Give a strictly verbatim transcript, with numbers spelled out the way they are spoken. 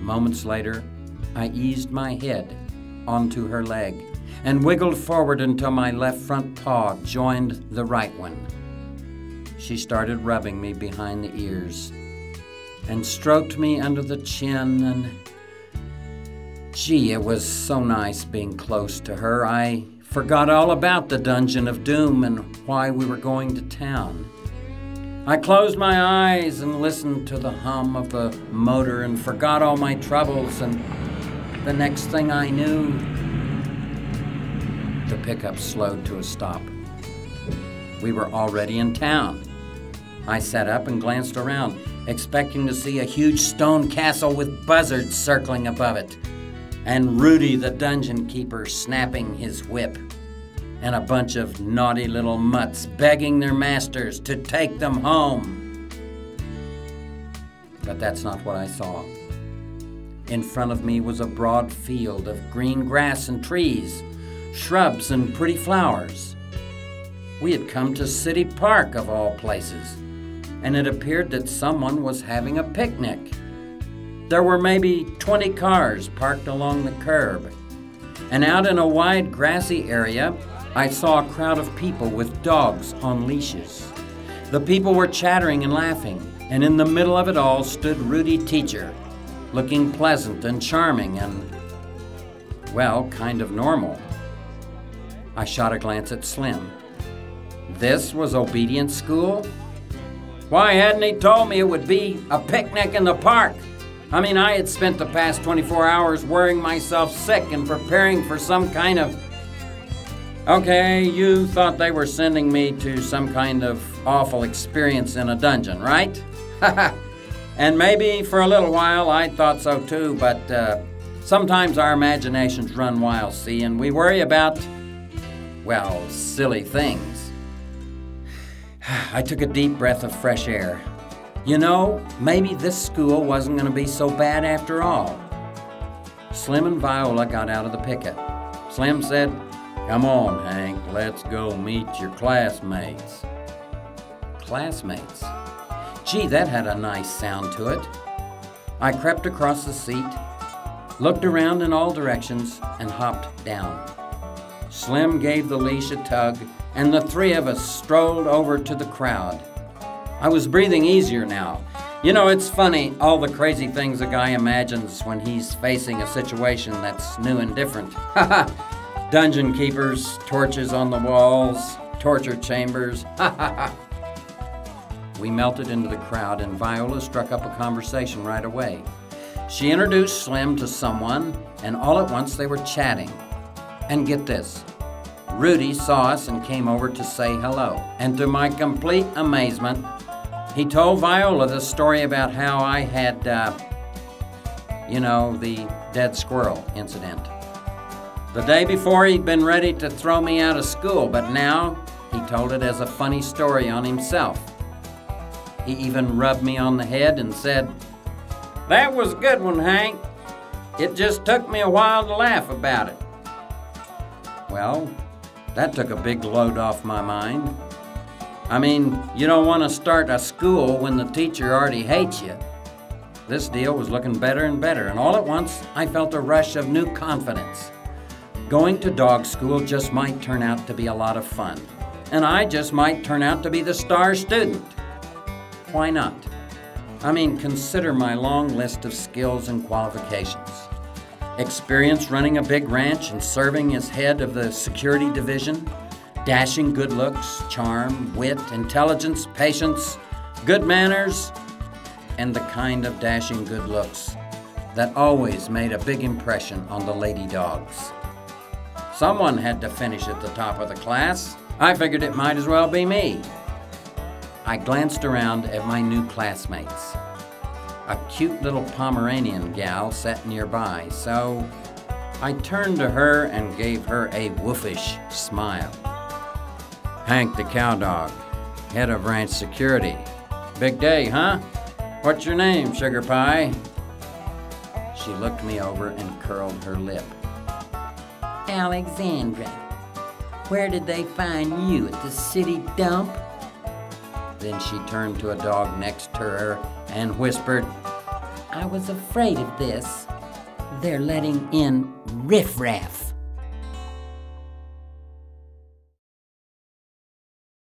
Moments later, I eased my head onto her leg and wiggled forward until my left front paw joined the right one. She started rubbing me behind the ears and stroked me under the chin, and gee, it was so nice being close to her. I forgot all about the Dungeon of Doom and why we were going to town. I closed my eyes and listened to the hum of the motor and forgot all my troubles, and the next thing I knew, the pickup slowed to a stop. We were already in town. I sat up and glanced around, expecting to see a huge stone castle with buzzards circling above it, and Rudy the dungeon keeper snapping his whip, and a bunch of naughty little mutts begging their masters to take them home. But that's not what I saw. In front of me was a broad field of green grass and trees, shrubs and pretty flowers. We had come to City Park, of all places, and it appeared that someone was having a picnic. There were maybe twenty cars parked along the curb, and out in a wide grassy area, I saw a crowd of people with dogs on leashes. The people were chattering and laughing, and in the middle of it all stood Rudy Teacher, looking pleasant and charming and, well, kind of normal. I shot a glance at Slim. This was Obedience School? Why hadn't he told me it would be a picnic in the park? I mean, I had spent the past twenty-four hours worrying myself sick and preparing for some kind of... Okay, you thought they were sending me to some kind of awful experience in a dungeon, right? And maybe for a little while I thought so too, but uh, sometimes our imaginations run wild, see, and we worry about, well, silly things. I took a deep breath of fresh air. You know, maybe this school wasn't going to be so bad after all. Slim and Viola got out of the pickup. Slim said, "Come on, Hank, let's go meet your classmates." Classmates? Gee, that had a nice sound to it. I crept across the seat, looked around in all directions, and hopped down. Slim gave the leash a tug, and the three of us strolled over to the crowd. I was breathing easier now. You know, it's funny, all the crazy things a guy imagines when he's facing a situation that's new and different. Dungeon keepers, torches on the walls, torture chambers. We melted into the crowd, and Viola struck up a conversation right away. She introduced Slim to someone, and all at once they were chatting. And get this, Rudy saw us and came over to say hello. And to my complete amazement, he told Viola the story about how I had, uh, you know, the dead squirrel incident. The day before, he'd been ready to throw me out of school, but now he told it as a funny story on himself. He even rubbed me on the head and said, "That was a good one, Hank. It just took me a while to laugh about it." Well, that took a big load off my mind. I mean, you don't want to start a school when the teacher already hates you. This deal was looking better and better, and all at once, I felt a rush of new confidence. Going to dog school just might turn out to be a lot of fun, and I just might turn out to be the star student. Why not? I mean, consider my long list of skills and qualifications. Experience running a big ranch and serving as head of the security division, dashing good looks, charm, wit, intelligence, patience, good manners, and the kind of dashing good looks that always made a big impression on the lady dogs. Someone had to finish at the top of the class. I figured it might as well be me. I glanced around at my new classmates. A cute little Pomeranian gal sat nearby, so I turned to her and gave her a wolfish smile. "Hank the Cowdog, head of ranch security. Big day, huh? What's your name, Sugar Pie?" She looked me over and curled her lip. "Alexandra. Where did they find you, at the city dump?" Then she turned to a dog next to her and whispered, I was afraid of this. They're letting in riffraff.